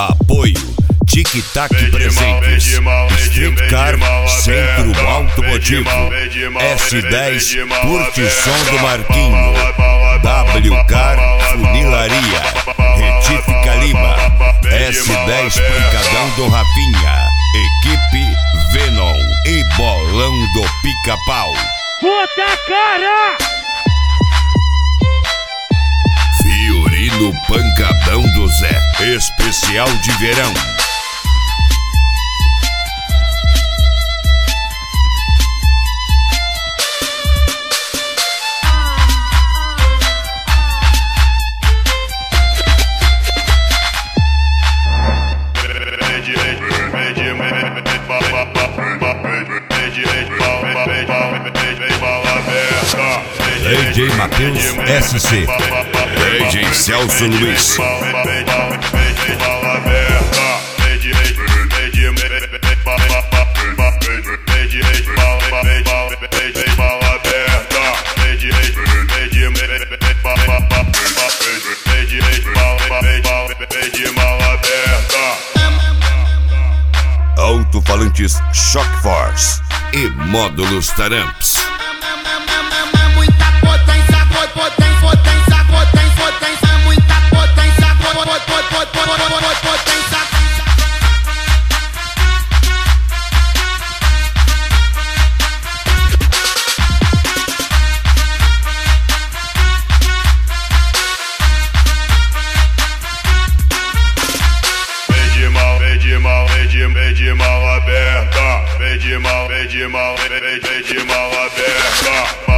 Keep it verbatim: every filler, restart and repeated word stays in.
Apoio Tic Tac Presentes, Street Car Centro Automotivo, S dez Curte Som do Marquinho, W Car Funilaria, Retífica Lima, S dez Pancadão do Rafinha, Equipe Venom e Bolão do Pica-Pau. Puta cara! Fiorino Pancadão do Zé, especial de verão. D J Matheus S C, D J Celso Luiz. Alto-falantes Shock Force e módulos Taramps. Vem de mal aberta, vem de mal, vem de mal, vem de mal aberta.